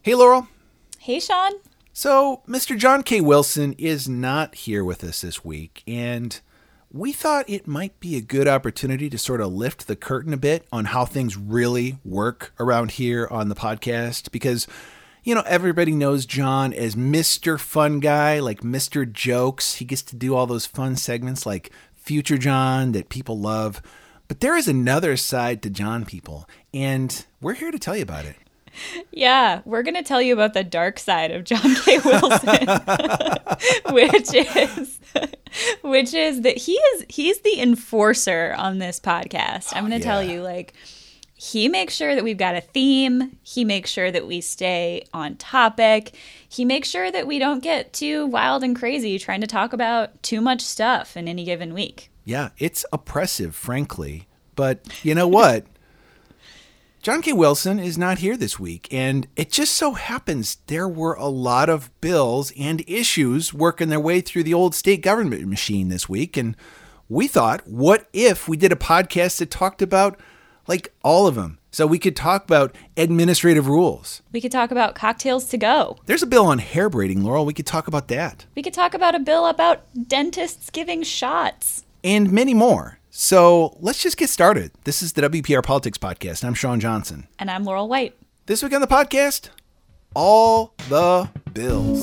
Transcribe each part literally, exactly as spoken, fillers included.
Hey, Laurel. Hey, Sean. So, Mister John K. Wilson is not here with us this week, and we thought it might be a good opportunity to sort of lift the curtain a bit on how things really work around here on the podcast, because, you know, everybody knows John as Mister Fun Guy, like Mister Jokes. He gets to do all those fun segments like Future John that people love. But there is another side to John, people, and we're here to tell you about it. Yeah, we're going to tell you about the dark side of John K. Wilson, which is which is that he is he's the enforcer on this podcast. I'm going to oh, yeah. tell you, like, he makes sure that we've got a theme. He makes sure that we stay on topic. He makes sure that we don't get too wild and crazy trying to talk about too much stuff in any given week. Yeah, it's oppressive, frankly. But you know what? John K. Wilson is not here this week, and it just so happens there were a lot of bills and issues working their way through the old state government machine this week, and we thought, what if we did a podcast that talked about, like, all of them? So we could talk about administrative rules. We could talk about cocktails to go. There's a bill on hair braiding, Laurel. We could talk about that. We could talk about a bill about dentists giving shots. And many more. So let's just get started. This is the W P R Politics Podcast. I'm Sean Johnson. And I'm Laurel White. This week on the podcast, all the bills.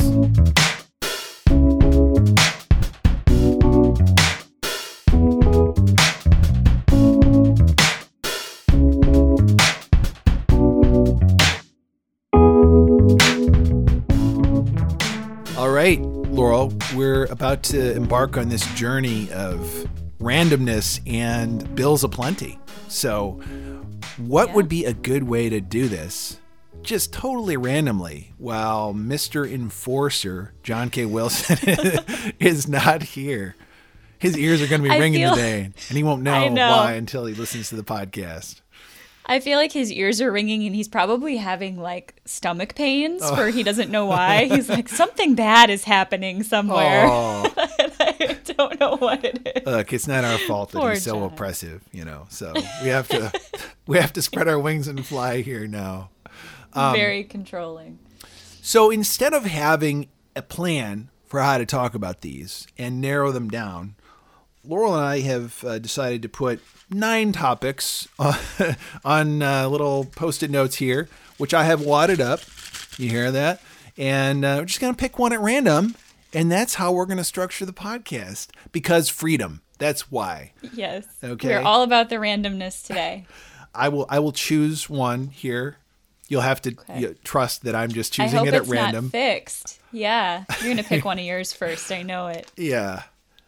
All right, Laurel, we're about to embark on this journey of randomness and bills aplenty. So what yeah. would be a good way to do this just totally randomly while Mister Enforcer John K. Wilson is not here? His ears are going to be I ringing feel, today, and he won't know, know why until he listens to the podcast. I feel like his ears are ringing and he's probably having like stomach pains oh. where he doesn't know why. He's like, something bad is happening somewhere. Oh. And I don't know what it is. Look, it's not our fault that Poor he's so John. oppressive, you know. So we have to we have to spread our wings and fly here now. Um, Very controlling. So instead of having a plan for how to talk about these and narrow them down, Laurel and I have uh, decided to put nine topics on, on uh, little Post-it notes here, which I have wadded up. You hear that? And uh, we're just going to pick one at random, and that's how we're going to structure the podcast. Because freedom. That's why. Yes. Okay. We're all about the randomness today. I will. I will choose one here. You'll have to okay. you know, trust that I'm just choosing I hope it at it's random. Not fixed. Yeah. You're going to pick one of yours first. I know it. Yeah.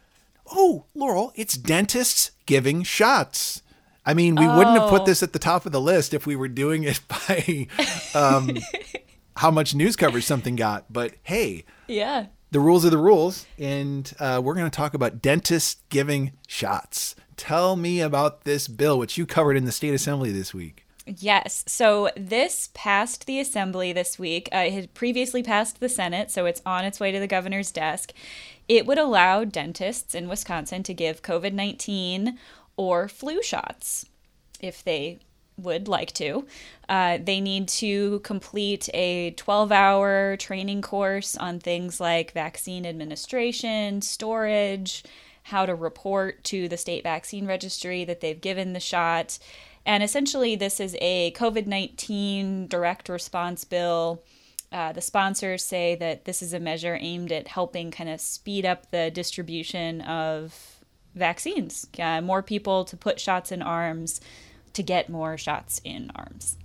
Oh, Laurel, it's dentists giving shots. I mean, we oh. wouldn't have put this at the top of the list if we were doing it by um, how much news coverage something got. But hey, yeah, the rules are the rules. And uh, we're going to talk about dentists giving shots. Tell me about this bill, which you covered in the State Assembly this week. Yes. So this passed the Assembly this week. Uh, it had previously passed the Senate, so it's on its way to the governor's desk. It would allow dentists in Wisconsin to give covid nineteen or flu shots if they would like to. Uh, they need to complete a twelve-hour training course on things like vaccine administration, storage, how to report to the state vaccine registry that they've given the shot. And essentially, this is a covid nineteen direct response bill. Uh, the sponsors say that this is a measure aimed at helping kind of speed up the distribution of vaccines. Uh, more people to put shots in arms, to get more shots in arms.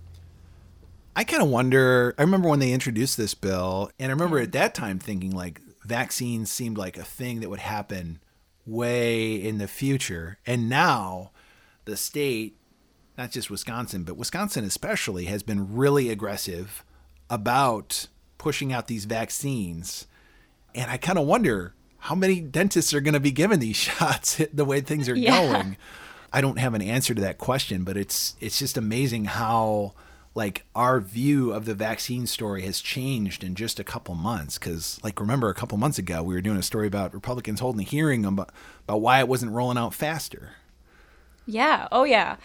I kind of wonder, I remember when they introduced this bill, and I remember at that time thinking like vaccines seemed like a thing that would happen way in the future. And now the state, not just Wisconsin, but Wisconsin especially, has been really aggressive about pushing out these vaccines. And I kind of wonder how many dentists are going to be given these shots the way things are yeah. going. I don't have an answer to that question, but it's it's just amazing how like our view of the vaccine story has changed in just a couple months. Because like, remember a couple months ago, we were doing a story about Republicans holding a hearing about, about why it wasn't rolling out faster. Yeah. Oh, yeah.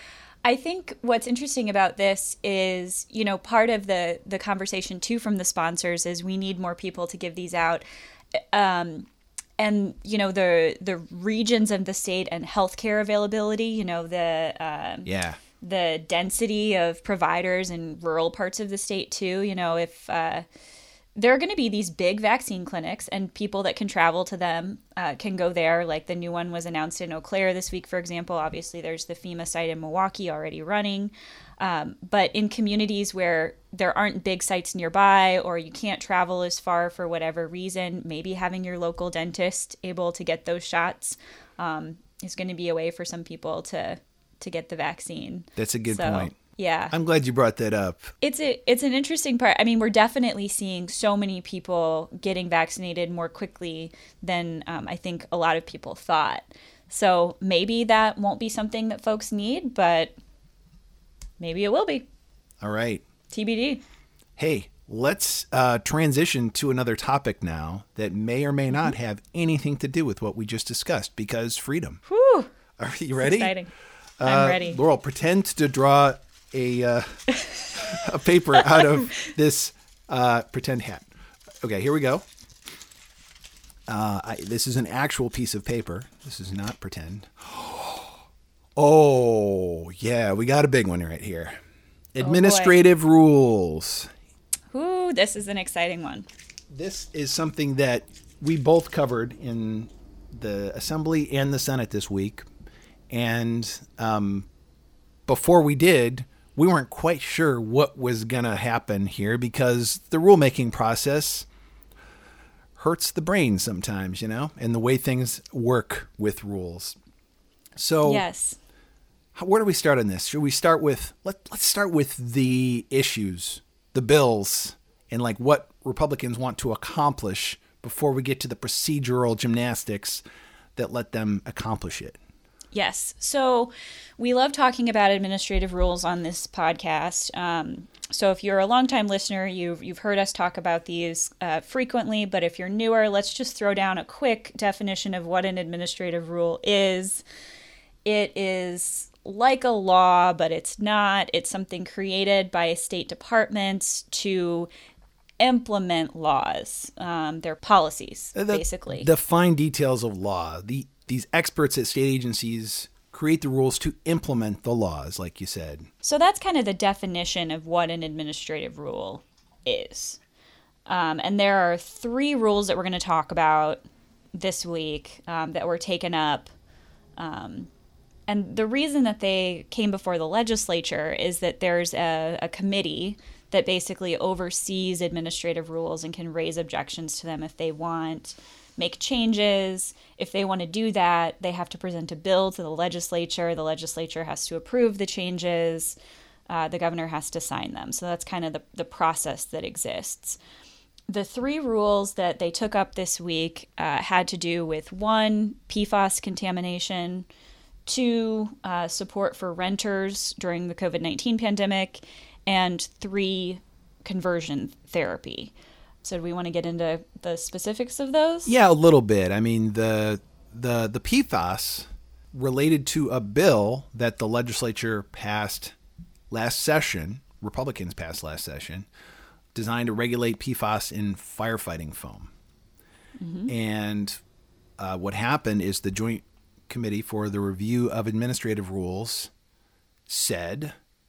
I think what's interesting about this is, you know, part of the, the conversation too from the sponsors is we need more people to give these out. Um, and, you know, the the regions of the state and healthcare availability, you know, the um, yeah. the density of providers in rural parts of the state too. You know, if uh, there are going to be these big vaccine clinics and people that can travel to them uh, can go there. Like the new one was announced in Eau Claire this week, for example. Obviously, there's the FEMA site in Milwaukee already running. Um, but in communities where there aren't big sites nearby or you can't travel as far for whatever reason, maybe having your local dentist able to get those shots um, is going to be a way for some people to to get the vaccine. That's a good so, point. Yeah. I'm glad you brought that up. It's a it's an interesting part. I mean, we're definitely seeing so many people getting vaccinated more quickly than um, I think a lot of people thought. So maybe that won't be something that folks need, but maybe it will be. All right. T B D. Hey, let's uh, transition to another topic now that may or may not have anything to do with what we just discussed, because freedom. Whew. Are you ready? Exciting. I'm uh, ready. Laurel, pretend to draw a uh, a paper out of this uh, pretend hat. Okay, here we go. Uh, I, this is an actual piece of paper. This is not pretend. Oh, yeah, we got a big one right here. Administrative oh rules. Ooh, this is an exciting one. This is something that we both covered in the Assembly and the Senate this week. And um, before we did, we weren't quite sure what was going to happen here because the rulemaking process hurts the brain sometimes, you know, and the way things work with rules. So yes. How, where do we start on this? Should we start with, let, let's start with the issues, the bills, and like what Republicans want to accomplish before we get to the procedural gymnastics that let them accomplish it. Yes. So we love talking about administrative rules on this podcast. Um, so if you're a longtime listener, you've, you've heard us talk about these uh, frequently. But if you're newer, let's just throw down a quick definition of what an administrative rule is. It is like a law, but it's not. It's something created by state departments to implement laws. Um, they're policies, the, basically. The fine details of law. The These experts at state agencies create the rules to implement the laws, like you said. So that's kind of the definition of what an administrative rule is. Um, and there are three rules that we're going to talk about this week um, that were taken up. Um, and the reason that they came before the legislature is that there's a, a committee that basically oversees administrative rules and can raise objections to them if they want, make changes. If they want to do that, they have to present a bill to the legislature. The legislature has to approve the changes. Uh, the governor has to sign them. So that's kind of the, the process that exists. The three rules that they took up this week uh, had to do with, one, P FAS contamination, two, uh, support for renters during the covid nineteen pandemic, and three, conversion therapy. So do we want to get into the specifics of those? Yeah, a little bit. I mean, the the the P FAS related to a bill that the legislature passed last session, Republicans passed last session, designed to regulate P FAS in firefighting foam. Mm-hmm. And uh, what happened is the Joint Committee for the Review of Administrative Rules said,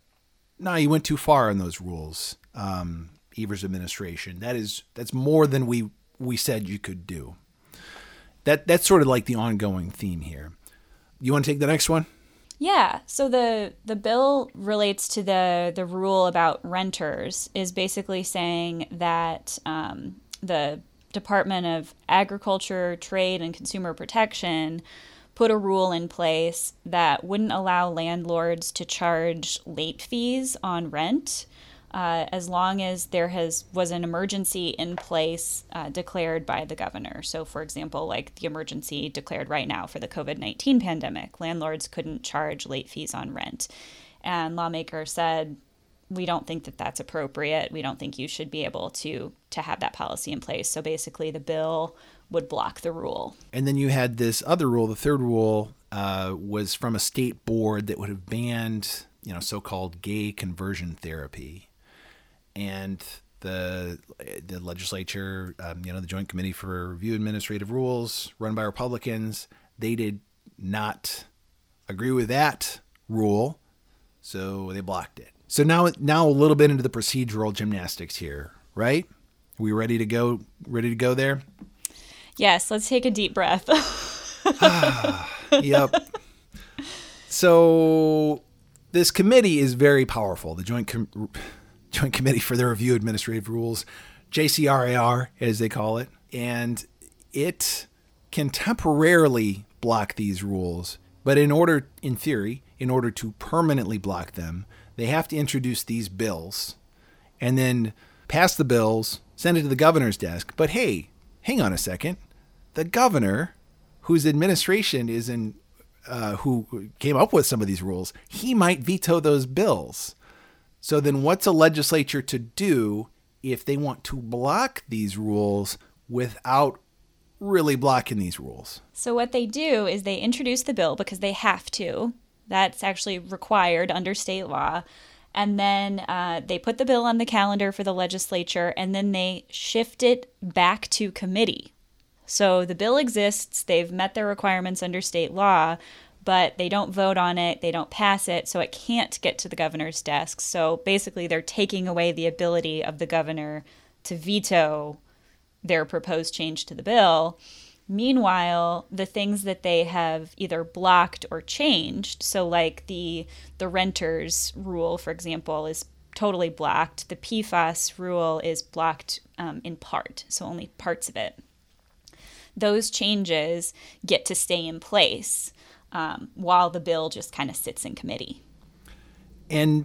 no, you went too far in those rules. Um, Evers administration. That is, that's more than we, we said you could do. That that's sort of like the ongoing theme here. You want to take the next one? Yeah. So the the bill relates to the the rule about renters, is basically saying that um, the Department of Agriculture, Trade, and Consumer Protection put a rule in place that wouldn't allow landlords to charge late fees on rent uh, as long as there has was an emergency in place uh, declared by the governor. So, for example, like the emergency declared right now for the covid nineteen pandemic, landlords couldn't charge late fees on rent. And lawmakers said, we don't think that that's appropriate. We don't think you should be able to to have that policy in place. So basically the bill would block the rule. And then you had this other rule. The third rule uh, was from a state board that would have banned you know, so-called gay conversion therapy. And the the legislature, um, you know, the Joint Committee for Review of Administrative Rules, run by Republicans, they did not agree with that rule, so they blocked it. So now, now a little bit into the procedural gymnastics here, right? Are we ready to go? Ready to go there? Yes. Let's take a deep breath. Yep. So this committee is very powerful. The Joint Com- Joint Committee for the Review of Administrative Rules, J C R A R, as they call it, and it can temporarily block these rules. But in order, in theory, in order to permanently block them, they have to introduce these bills and then pass the bills, send it to the governor's desk. But hey, hang on a second. The governor, whose administration is in, uh, who came up with some of these rules, he might veto those bills. So then what's a legislature to do if they want to block these rules without really blocking these rules? So what they do is they introduce the bill because they have to. That's actually required under state law. And then uh, they put the bill on the calendar for the legislature, and then they shift it back to committee. So the bill exists. They've met their requirements under state law, but they don't vote on it. They don't pass it, so it can't get to the governor's desk. So basically, they're taking away the ability of the governor to veto their proposed change to the bill. Meanwhile, the things that they have either blocked or changed, so like the the renters rule, for example, is totally blocked. The P FAS rule is blocked um, in part, so only parts of it. Those changes get to stay in place um, while the bill just kind of sits in committee. And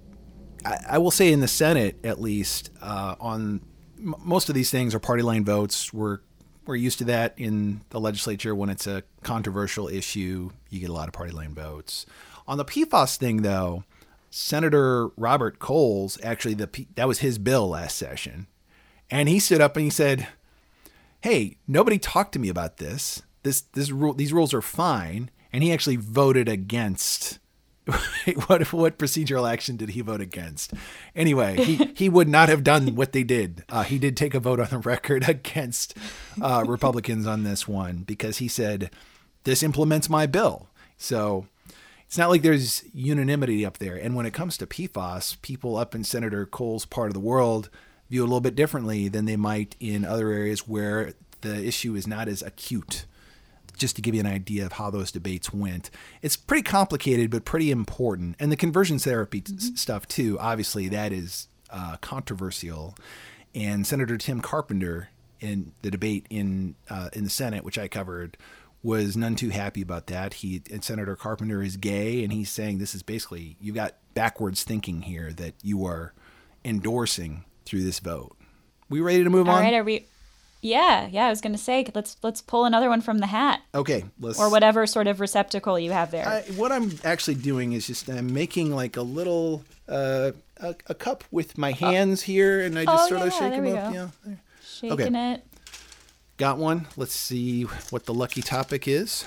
I, I will say in the Senate, at least, uh, on m- most of these things are party line votes. We're We're used to that in the legislature. When it's a controversial issue, you get a lot of party line votes. On the P FAS thing, though, Senator Robert Coles, actually, the P- that was his bill last session. And he stood up and he said, hey, nobody talked to me about this. This this rule, these rules are fine. And he actually voted against. what what procedural action did he vote against? Anyway, he, he would not have done what they did. Uh, he did take a vote on the record against uh, Republicans on this one because he said, this implements my bill. So it's not like there's unanimity up there. And when it comes to P FAS, people up in Senator Cole's part of the world view it a little bit differently than they might in other areas where the issue is not as acute. Just to give you an idea of how those debates went. It's pretty complicated, but pretty important. And the conversion therapy mm-hmm. stuff, too, obviously, that is uh, controversial. And Senator Tim Carpenter, in the debate in uh, in the Senate, which I covered, was none too happy about that. He and Senator Carpenter is gay, and he's saying this is basically, you've got backwards thinking here that you are endorsing through this vote. We ready to move All on? All right, are we... Yeah, yeah, I was going to say, let's let's pull another one from the hat. Okay, let's... Or whatever sort of receptacle you have there. I, what I'm actually doing is just I'm making like a little, uh, a, a cup with my hands oh. here, and I just oh, sort yeah, of shake there them we up. Go. Yeah, there. Shaking okay. it. Got one. Let's see what the lucky topic is.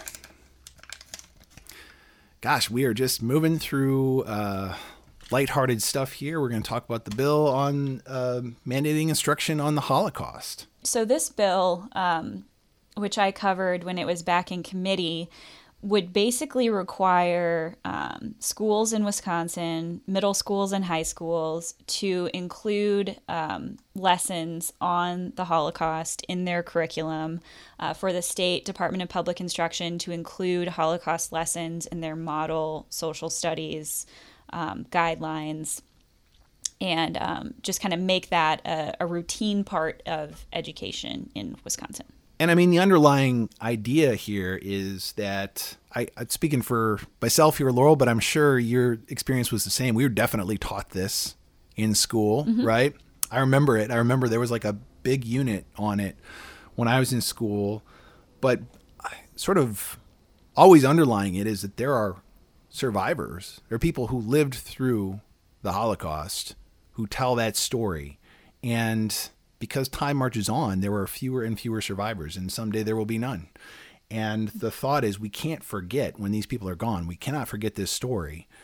Gosh, we are just moving through uh, lighthearted stuff here. We're going to talk about the bill on uh, mandating instruction on the Holocaust. So this bill, um, which I covered when it was back in committee, would basically require um, schools in Wisconsin, middle schools and high schools, to include um, lessons on the Holocaust in their curriculum, uh, for the State Department of Public Instruction to include Holocaust lessons in their model social studies um, guidelines, and um, just kind of make that a, a routine part of education in Wisconsin. And I mean, the underlying idea here is that, I, I'm speaking for myself here, Laurel, but I'm sure your experience was the same. We were definitely taught this in school, mm-hmm. right? I remember it. I remember there was like a big unit on it when I was in school, but sort of always underlying it is that there are survivors. There are people who lived through the Holocaust who tell that story. And because time marches on, there are fewer and fewer survivors, and someday there will be none. And the thought is we can't forget when these people are gone. We cannot forget this story.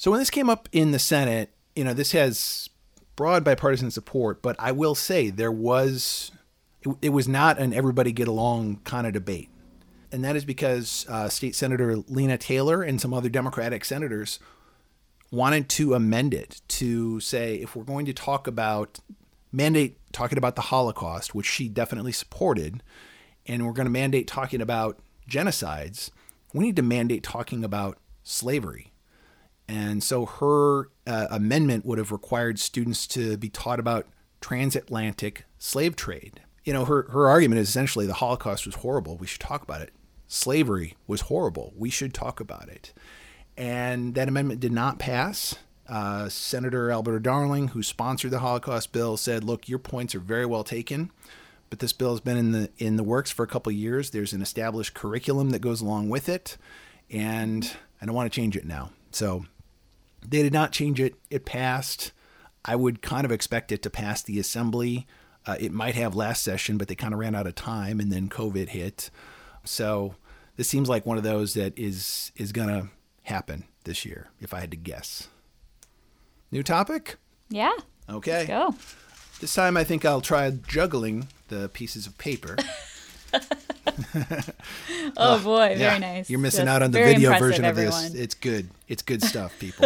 So when this came up in the Senate, you know, this has broad bipartisan support, but I will say there was, it, it was not an everybody get along kind of debate. And that is because uh, State Senator Lena Taylor and some other Democratic senators wanted to amend it to say, if we're going to talk about, mandate talking about the Holocaust, which she definitely supported, and we're going to mandate talking about genocides, we need to mandate talking about slavery. And so her uh, amendment would have required students to be taught about transatlantic slave trade. You know, her, her argument is essentially the Holocaust was horrible. We should talk about it. Slavery was horrible. We should talk about it. And that amendment did not pass. Uh, Senator Alberta Darling, who sponsored the Holocaust bill, said, look, your points are very well taken, but this bill has been in the in the works for a couple of years. There's an established curriculum that goes along with it, and I don't want to change it now. So they did not change it. It passed. I would kind of expect it to pass the Assembly. Uh, it might have last session, but they kind of ran out of time, and then COVID hit. So this seems like one of those that is is going to happen this year, if I had to guess. New topic? Yeah. Okay. Let's go. This time I think I'll try juggling the pieces of paper. Oh, boy. Yeah. Very nice. You're missing Just out on the very video impressive, version of everyone. this. It's good. It's good stuff, people.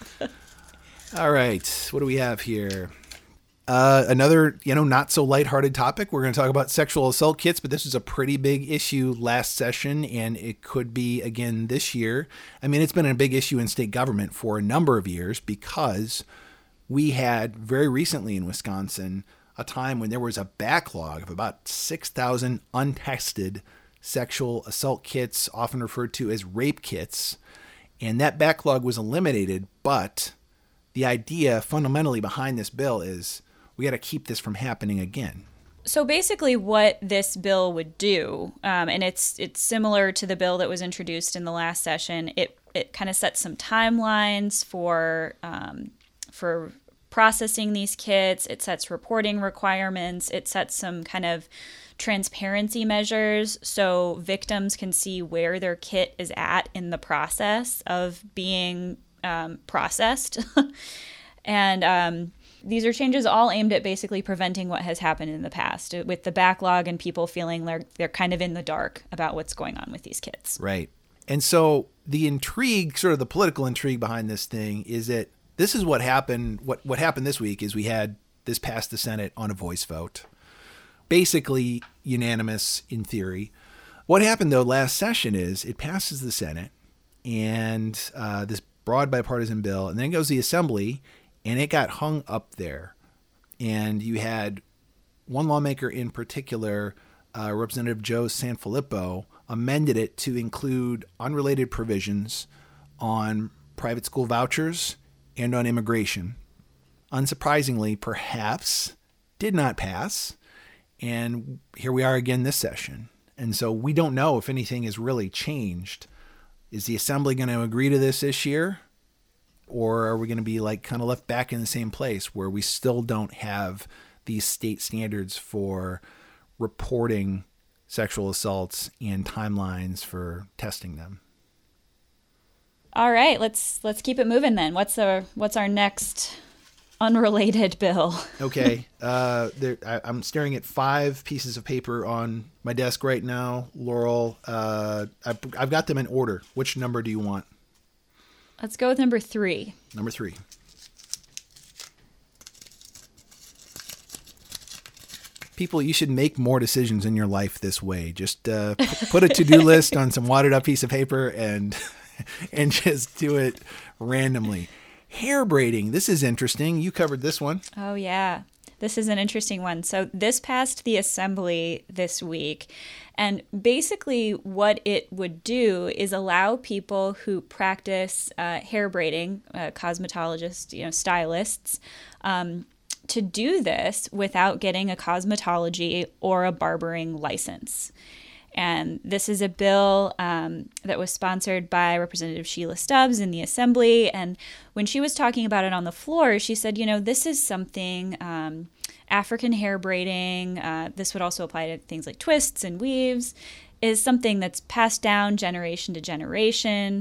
All right. What do we have here? Uh, another, you know, not so lighthearted topic. We're going to talk about sexual assault kits, but this was a pretty big issue last session, and it could be again this year. I mean, it's been a big issue in state government for a number of years because we had very recently in Wisconsin a time when there was a backlog of about six thousand untested sexual assault kits, often referred to as rape kits. And that backlog was eliminated, but the idea fundamentally behind this bill is we got to keep this from happening again. So basically what this bill would do, um, and it's it's similar to the bill that was introduced in the last session, it it kind of sets some timelines for um, for processing these kits. It sets reporting requirements. It sets some kind of transparency measures so victims can see where their kit is at in the process of being um, processed. and um, these are changes all aimed at basically preventing what has happened in the past with the backlog and people feeling they're, they're kind of in the dark about what's going on with these kits. Right. And so the intrigue, sort of the political intrigue behind this thing is that this is what happened. What, what happened this week is we had this passed the Senate on a voice vote. Basically unanimous in theory. What happened, though, last session is it passes the Senate and uh, this broad bipartisan bill, and then it goes to the Assembly, and it got hung up there. And you had one lawmaker in particular, uh, Representative Joe Sanfilippo, amended it to include unrelated provisions on private school vouchers and on immigration. Unsurprisingly, perhaps, did not pass. And here we are again this session. And so we don't know if anything has really changed. Is the Assembly going to agree to this this year? Or are we going to be like kind of left back in the same place where we still don't have these state standards for reporting sexual assaults and timelines for testing them? All right, let's let's keep it moving then. What's our what's our next unrelated bill? Okay, uh, there, I, I'm staring at five pieces of paper on my desk right now, Laurel. Uh, I've, I've got them in order. Which number do you want? Let's go with number three. Number three. People, you should make more decisions in your life this way. Just uh, put a to-do list on some wadded up piece of paper and and just do it randomly. Hair braiding. This is interesting. You covered this one. Oh, yeah. This is an interesting one. So this passed the Assembly this week. And basically what it would do is allow people who practice uh, hair braiding, uh, cosmetologists, you know, stylists, um, to do this without getting a cosmetology or a barbering license. And this is a bill um, that was sponsored by Representative Sheila Stubbs in the Assembly. And when she was talking about it on the floor, she said, you know, this is something, um, African hair braiding, uh, this would also apply to things like twists and weaves, is something that's passed down generation to generation.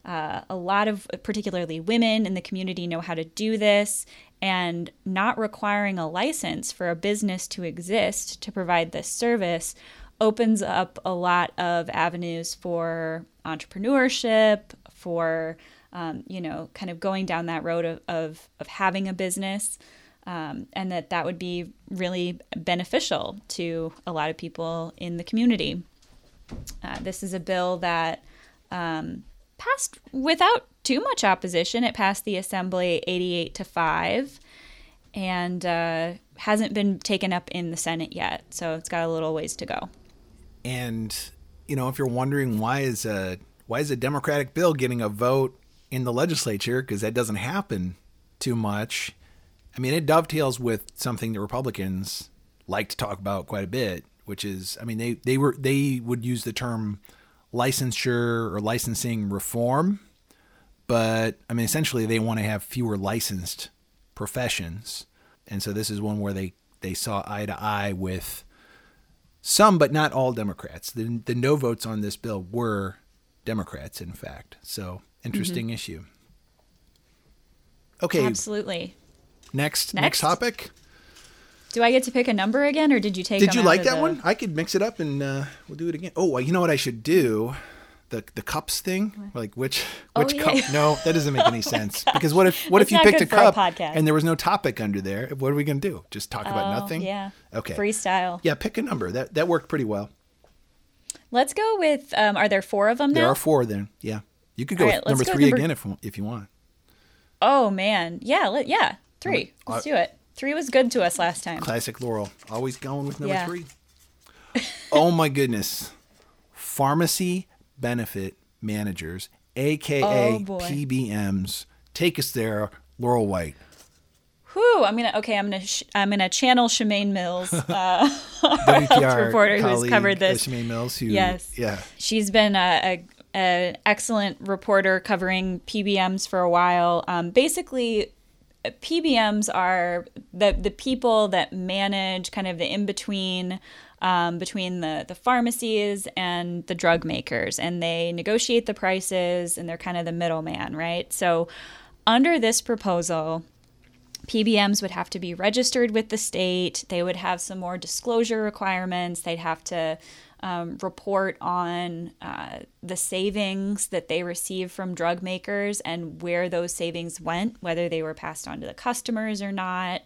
uh, a lot of particularly women in the community know how to do this, and not requiring a license for a business to exist to provide this service opens up a lot of avenues for entrepreneurship, for, um, you know, kind of going down that road of, of, of having a business, um, and that that would be really beneficial to a lot of people in the community. Uh, this is a bill that um, passed without too much opposition. It passed the Assembly eighty-eight to five, and uh, hasn't been taken up in the Senate yet. So it's got a little ways to go. And, you know, if you're wondering why is a why is a Democratic bill getting a vote in the legislature, because that doesn't happen too much. I mean, it dovetails with something that Republicans like to talk about quite a bit, which is, I mean, they, they were they would use the term licensure or licensing reform, but I mean, essentially they want to have fewer licensed professions. And so this is one where they, they saw eye to eye with some, but not all Democrats. The, the no votes on this bill were Democrats, in fact. So interesting mm-hmm. issue. Okay. Absolutely. Next, next, next topic. Do I get to pick a number again, or did you take? Did you like that the... one? I could mix it up and uh, we'll do it again. Oh, you know what I should do? The the cups thing, like which which oh, yeah. cup? No, that doesn't make any oh sense. gosh. Because what if what it's if you picked a cup a and there was no topic under there? What are we gonna do? Just talk oh, about nothing? Yeah. Okay. Freestyle. Yeah, pick a number. That that worked pretty well. Let's go with. Um, are there four of them now? There are four then. Yeah, you could go right, with number go three number... again if if you want. Oh man, yeah, let, yeah, three. Let's uh, do it. Three was good to us last time. Classic Laurel. Always going with number yeah. three. Oh my goodness. Pharmacy benefit managers, A K A oh, P B Ms. Take us there, Laurel White. Whew, I'm gonna okay. I'm gonna sh- I'm gonna channel Shemaine Mills, uh, our W P R health reporter colleague, who's covered this. Uh, Shemaine Mills, who yes, yeah, she's been a, a, a excellent reporter covering P B Ms for a while. Um, basically, P B Ms are the the people that manage kind of the in between. Um, between the, the pharmacies and the drug makers, and they negotiate the prices, and they're kind of the middleman, right? So under this proposal, P B Ms would have to be registered with the state. They would have some more disclosure requirements. They'd have to um, report on uh, the savings that they receive from drug makers and where those savings went, whether they were passed on to the customers or not.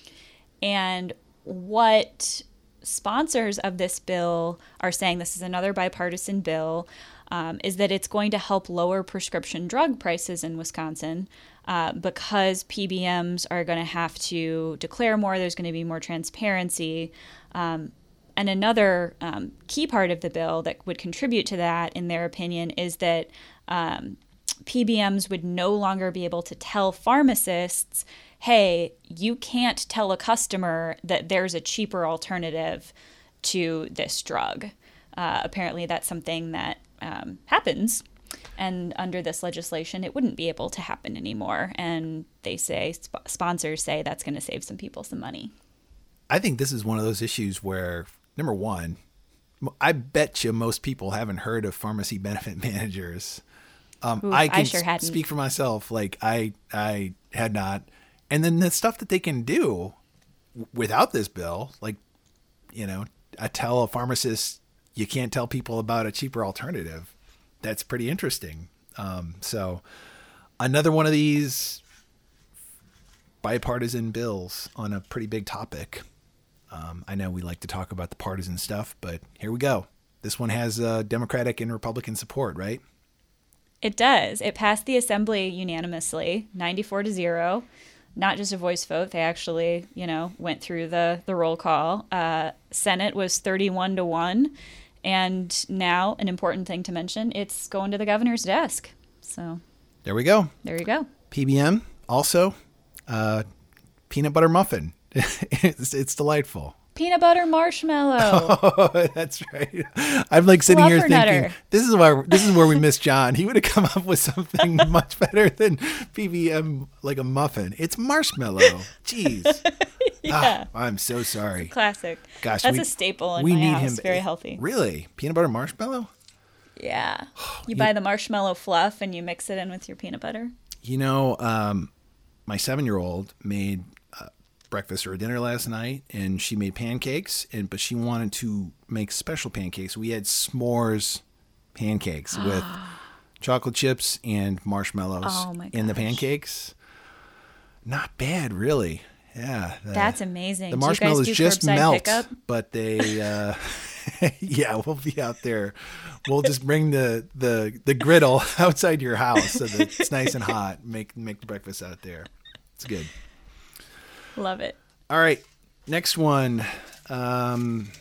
And what sponsors of this bill are saying, this is another bipartisan bill, um, is that it's going to help lower prescription drug prices in Wisconsin uh, because P B Ms are going to have to declare more. There's going to be more transparency. Um, and another um, key part of the bill that would contribute to that, in their opinion, is that um, P B Ms would no longer be able to tell pharmacists, hey, you can't tell a customer that there's a cheaper alternative to this drug. Uh, apparently, that's something that um, happens. And under this legislation, it wouldn't be able to happen anymore. And they say, sp- sponsors say that's going to save some people some money. I think this is one of those issues where, number one, I bet you most people haven't heard of pharmacy benefit managers. Um, Oof, I can I sure sp- speak for myself. Like I, I had not. And then the stuff that they can do without this bill, like, you know, I tell a pharmacist, you can't tell people about a cheaper alternative. That's pretty interesting. Um, so another one of these bipartisan bills on a pretty big topic. Um, I know we like to talk about the partisan stuff, but here we go. This one has uh, Democratic and Republican support, right? It does. It passed the Assembly unanimously, ninety-four to zero. Not just a voice vote. They actually, you know, went through the, the roll call. Uh, Senate was thirty-one to one. And now, an important thing to mention, it's going to the governor's desk. So there we go. There you go. P B M, also uh, peanut butter muffin. it's, it's delightful. Peanut butter marshmallow. Oh, that's right. I'm like sitting here thinking, Fluffernutter. this is where this is where we miss John. He would have come up with something much better than P B M, like a muffin. It's marshmallow. Jeez. Yeah. Ah, I'm so sorry. Classic. Gosh, that's we, a staple in we my need house. him. Very healthy. Really? Peanut butter marshmallow? Yeah. You buy the marshmallow fluff and you mix it in with your peanut butter. You know, um, my seven-year-old made uh, breakfast or dinner last night, and she made pancakes, and but she wanted to make special pancakes. We had s'mores pancakes with chocolate chips and marshmallows Oh my in the gosh. pancakes. Not bad, really. Yeah. the- That's amazing. The Do you guys marshmallows do just curbside melt, pickup? but they, uh, yeah, we'll be out there. We'll just bring the, the, the griddle outside your house so that it's nice and hot. Make make the breakfast out there. It's good. Love it. All right, next one. Um,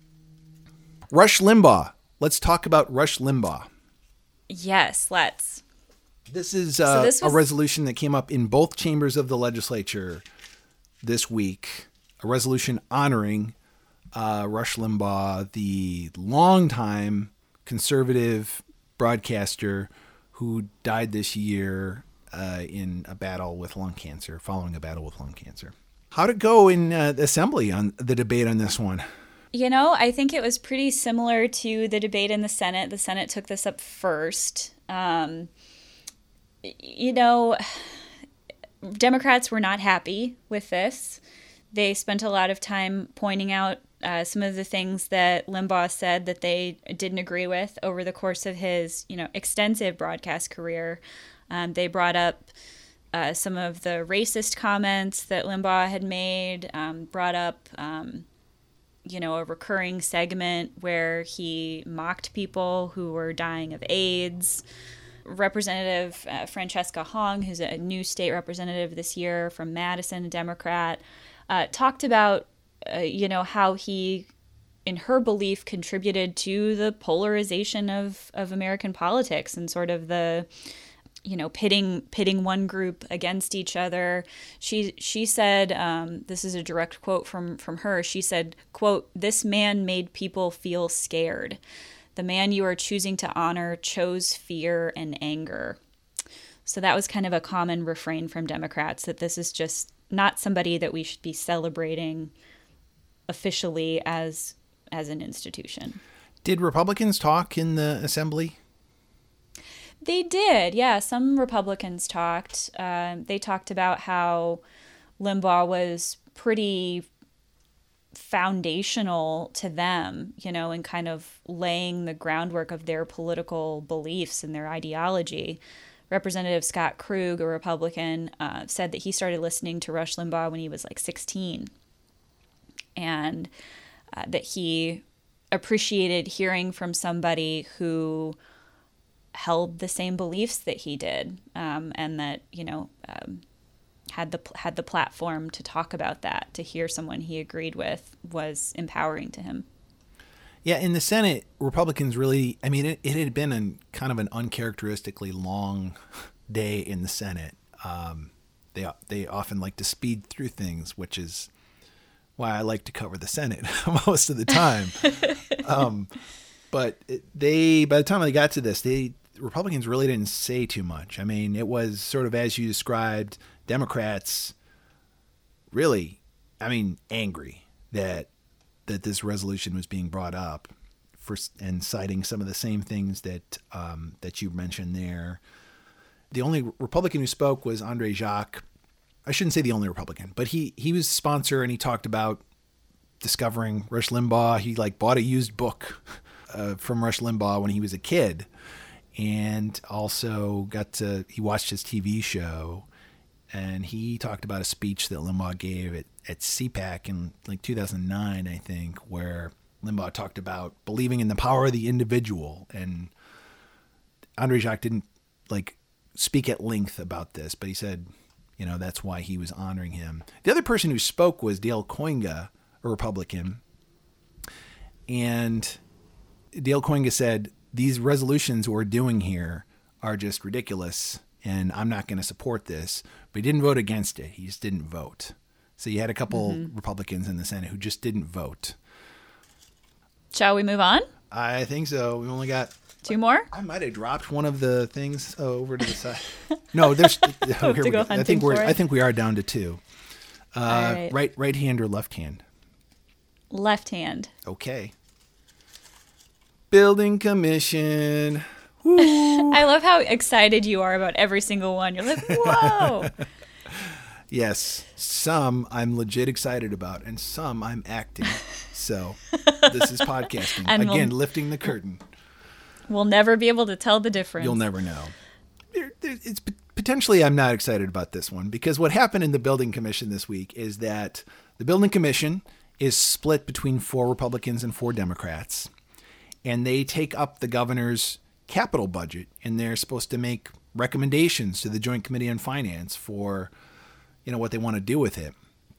Rush Limbaugh. Let's talk about Rush Limbaugh. Yes, let's. This is uh, this was- a resolution that came up in both chambers of the legislature this week. A resolution honoring uh, Rush Limbaugh, the longtime conservative broadcaster who died this year uh, in a battle with lung cancer, following a battle with lung cancer. How'd it go in uh, the assembly on the debate on this one? You know, I think it was pretty similar to the debate in the Senate. The Senate took this up first. Um, you know, Democrats were not happy with this. They spent a lot of time pointing out uh, some of the things that Limbaugh said that they didn't agree with over the course of his, you know, extensive broadcast career. Um, they brought up uh, some of the racist comments that Limbaugh had made, um, brought up, um, you know, a recurring segment where he mocked people who were dying of AIDS. Representative uh, Francesca Hong, who's a new state representative this year from Madison, a Democrat, uh, talked about, uh, you know, how he, in her belief, contributed to the polarization of, of American politics and sort of the, you know, pitting pitting one group against each other. She she said, um, this is a direct quote from, from her, she said, quote, "This man made people feel scared. The man you are choosing to honor chose fear and anger." So that was kind of a common refrain from Democrats, that this is just not somebody that we should be celebrating officially as as an institution. Did Republicans talk in the assembly? They did, yeah. Some Republicans talked. Uh, they talked about how Limbaugh was pretty foundational to them, you know, in kind of laying the groundwork of their political beliefs and their ideology. Representative Scott Krug, a Republican, uh, said that he started listening to Rush Limbaugh when he was like sixteen, and uh, that he appreciated hearing from somebody who held the same beliefs that he did, um, and that, you know, um, had the had the platform to talk about that. To hear someone he agreed with was empowering to him. Yeah, in the Senate, Republicans really, I mean, it, it had been a kind of an uncharacteristically long day in the Senate. Um, they they often like to speed through things, which is why I like to cover the Senate most of the time. um, but it, they, by the time they got to this, they Republicans really didn't say too much. I mean, it was sort of as you described. Democrats really, I mean, angry that that this resolution was being brought up, for and citing some of the same things that um, that you mentioned there. The only Republican who spoke was Andre Jacques. I shouldn't say the only Republican, but he he was a sponsor, and he talked about discovering Rush Limbaugh. He like bought a used book uh, from Rush Limbaugh when he was a kid, and also got to he watched his T V show. And he talked about a speech that Limbaugh gave at, at C PAC in like two thousand nine, I think, where Limbaugh talked about believing in the power of the individual. And Andre Jacques didn't like speak at length about this, but he said, you know, that's why he was honoring him. The other person who spoke was Dale Koinga, a Republican. And Dale Koinga said, these resolutions we're doing here are just ridiculous, and I'm not going to support this. But he didn't vote against it. He just didn't vote. So you had a couple mm-hmm. Republicans in the Senate who just didn't vote. Shall we move on? I think so. We only got two more. I might have dropped one of the things oh, over to the side. No, there's. Oh, here we go. I think we're. I think we are down to two. Uh, right. right, right hand or left hand? Left hand. Okay. Building Commission. Woo. I love how excited you are about every single one. You're like, whoa. Yes, some I'm legit excited about, and some I'm acting. So this is podcasting. And Again, we'll, lifting the curtain. We'll never be able to tell the difference. You'll never know. There, there, it's potentially I'm not excited about this one because what happened in the Building Commission this week is that the Building Commission is split between four Republicans and four Democrats, and they take up the governor's capital budget, and they're supposed to make recommendations to the Joint Committee on Finance for, you know, what they want to do with it.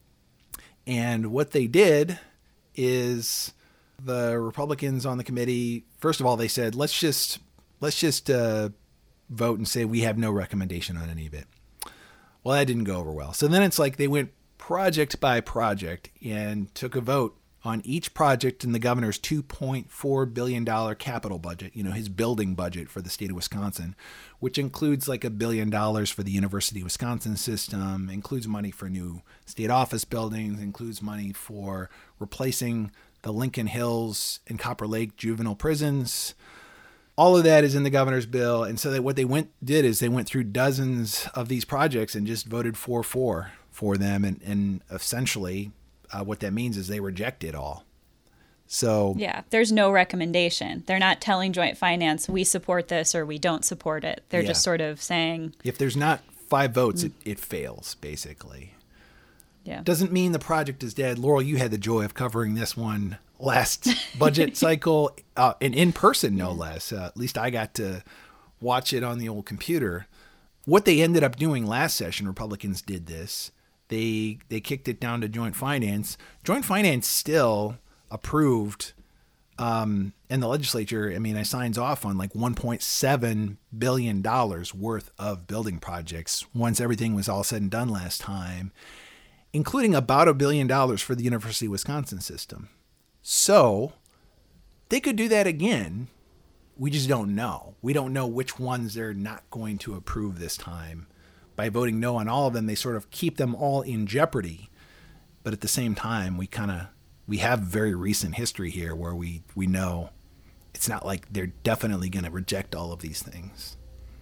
And what they did is the Republicans on the committee, first of all, they said, let's just let's just uh, vote and say we have no recommendation on any of it. Well, that didn't go over well. So then it's like they went project by project and took a vote on each project in the governor's two point four billion dollars capital budget, you know, his building budget for the state of Wisconsin, which includes like a billion dollars for the University of Wisconsin system, includes money for new state office buildings, includes money for replacing the Lincoln Hills and Copper Lake juvenile prisons. All of that is in the governor's bill. And so that what they went did is they went through dozens of these projects and just voted four four for them. And, and essentially uh, what that means is they reject it all. So yeah, there's no recommendation. They're not telling Joint Finance, we support this or we don't support it. They're yeah. just sort of saying, if there's not five votes, mm. it, it fails, basically. Yeah. Doesn't mean the project is dead. Laurel, you had the joy of covering this one last budget cycle, uh, and in person, no less. Uh, at least I got to watch it on the old computer. What they ended up doing last session, Republicans did this. They they kicked it down to Joint Finance. Joint Finance still approved, um, and the legislature, I mean, I signs off on like one point seven billion dollars worth of building projects once everything was all said and done last time, including about a billion dollars for the University of Wisconsin system. So they could do that again. We just don't know. We don't know which ones they're not going to approve this time. By voting no on all of them, they sort of keep them all in jeopardy. But at the same time, we kind of, we have very recent history here where we, we know it's not like they're definitely going to reject all of these things.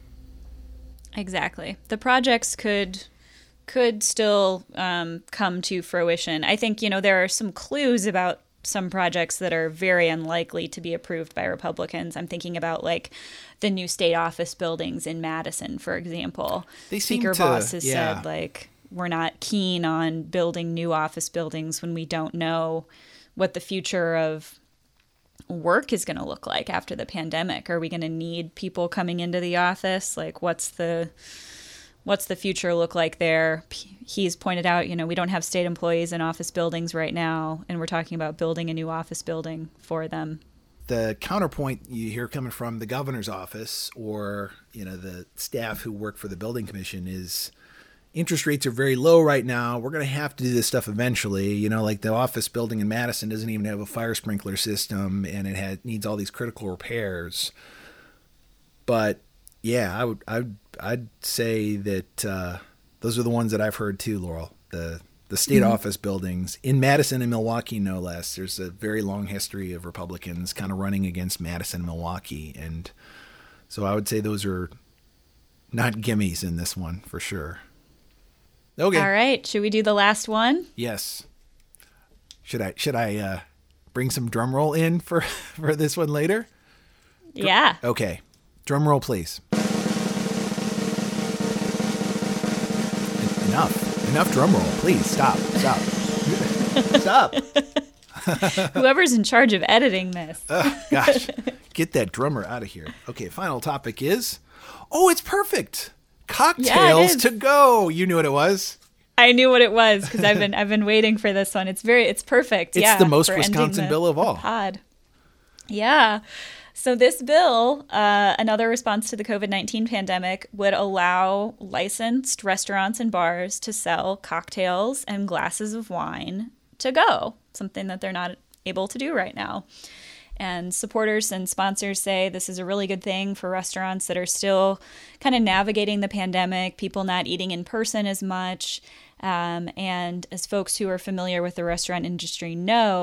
Exactly. The projects could could still um, come to fruition. I think, you know, there are some clues about some projects that are very unlikely to be approved by Republicans. I'm thinking about like the new state office buildings in Madison, for example. They seem Speaker to, Voss has yeah. said like we're not keen on building new office buildings when we don't know what the future of work is going to look like after the pandemic. Are we going to need people coming into the office? Like what's the What's the future look like there? He's pointed out, you know, we don't have state employees in office buildings right now, and we're talking about building a new office building for them. The counterpoint you hear coming from the governor's office or, you know, the staff who work for the building commission is interest rates are very low right now. We're going to have to do this stuff eventually. You know, like the office building in Madison doesn't even have a fire sprinkler system, and it had, needs all these critical repairs. But yeah, I would, I'd, I'd say that uh, those are the ones that I've heard too, Laurel. The the state mm-hmm. office buildings in Madison and Milwaukee, no less. There's a very long history of Republicans kind of running against Madison and Milwaukee, and so I would say those are not gimmies in this one for sure. Okay. All right. Should we do the last one? Yes. Should I should I uh, bring some drum roll in for for this one later? Dr- yeah. Okay. Drum roll, please. Enough. Enough drum roll. Please stop. Stop. Stop. Whoever's in charge of editing this. Oh, gosh. Get that drummer out of here. Okay, final topic is, oh, it's perfect. Cocktails yeah, to go. You knew what it was. I knew what it was because I've been I've been waiting for this one. It's very it's perfect. It's yeah, the most for Wisconsin the, bill of all. Pod. Yeah. So this bill, uh, another response to the covid nineteen pandemic, would allow licensed restaurants and bars to sell cocktails and glasses of wine to go, something that they're not able to do right now. And supporters and sponsors say this is a really good thing for restaurants that are still kind of navigating the pandemic, people not eating in person as much. Um, and as folks who are familiar with the restaurant industry know,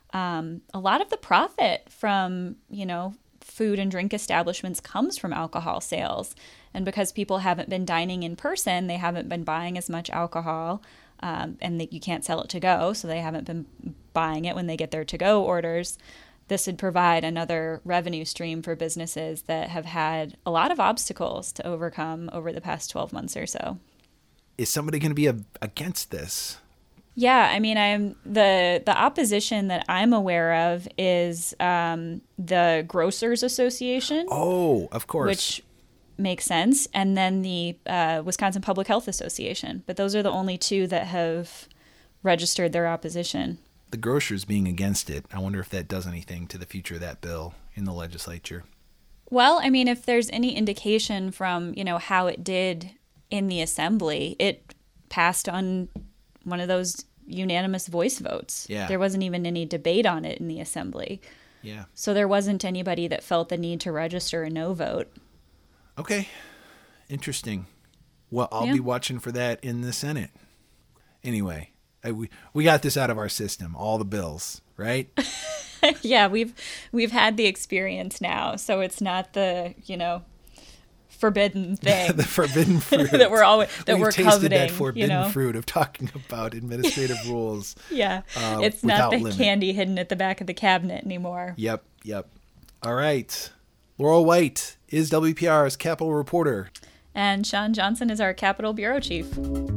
Um, a lot of the profit from, you know, food and drink establishments comes from alcohol sales. And because people haven't been dining in person, they haven't been buying as much alcohol, um, and that you can't sell it to go, so they haven't been buying it when they get their to-go orders. This would provide another revenue stream for businesses that have had a lot of obstacles to overcome over the past twelve months or so. Is somebody going to be a, against this? Yeah, I mean, I'm the the opposition that I'm aware of is um, the Grocers Association. Oh, of course. Which makes sense. And then the uh, Wisconsin Public Health Association. But those are the only two that have registered their opposition. The grocers being against it, I wonder if that does anything to the future of that bill in the legislature. Well, I mean, if there's any indication from, you know, how it did in the assembly, it passed on one of those unanimous voice votes. Yeah. There wasn't even any debate on it in the assembly. Yeah. So there wasn't anybody that felt the need to register a no vote. Okay. Interesting. Well, I'll Yeah. be watching for that in the Senate. Anyway, I, we we got this out of our system, all the bills, right? Yeah, we've we've had the experience now, so it's not the, you know, forbidden thing. The forbidden fruit that we're always that We've we're tasted coveting, that forbidden you know? fruit of talking about administrative rules. Yeah, uh, it's not the without limit. candy hidden at the back of the cabinet anymore. Yep, yep. All right. Laurel White is W P R's Capitol reporter. And Sean Johnson is our Capitol Bureau Chief.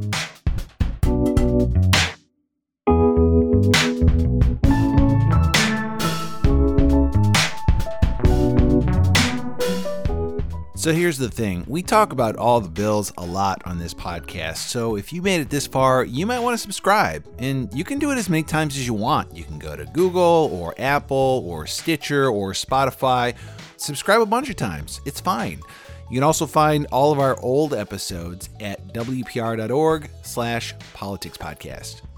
So here's the thing. We talk about all the bills a lot on this podcast. So if you made it this far, you might want to subscribe. And you can do it as many times as you want. You can go to Google or Apple or Stitcher or Spotify. Subscribe a bunch of times. It's fine. You can also find all of our old episodes at W P R dot org slash politics podcast.